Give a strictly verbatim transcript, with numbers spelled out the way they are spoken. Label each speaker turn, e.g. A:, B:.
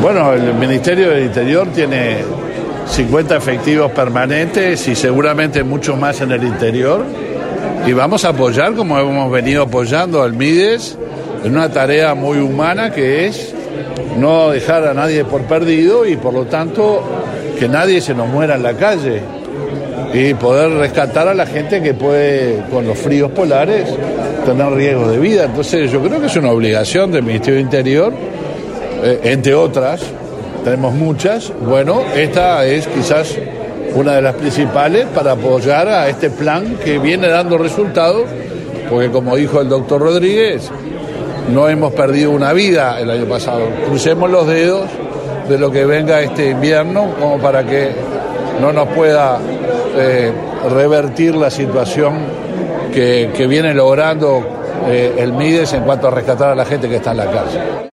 A: Bueno, el Ministerio del Interior tiene cincuenta efectivos permanentes y seguramente muchos más en el interior. Y vamos a apoyar, como hemos venido apoyando al MIDES, en una tarea muy humana que es no dejar a nadie por perdido y por lo tanto que nadie se nos muera en la calle y poder rescatar a la gente que puede, con los fríos polares, tener riesgos de vida. Entonces yo creo que es una obligación del Ministerio del Interior, eh, entre otras, tenemos muchas. Bueno, esta es quizás una de las principales para apoyar a este plan que viene dando resultados, porque como dijo el doctor Rodríguez, no hemos perdido una vida el año pasado. Crucemos los dedos de lo que venga este invierno como para que no nos pueda eh, revertir la situación que, que viene logrando eh, el MIDES en cuanto a rescatar a la gente que está en la calle.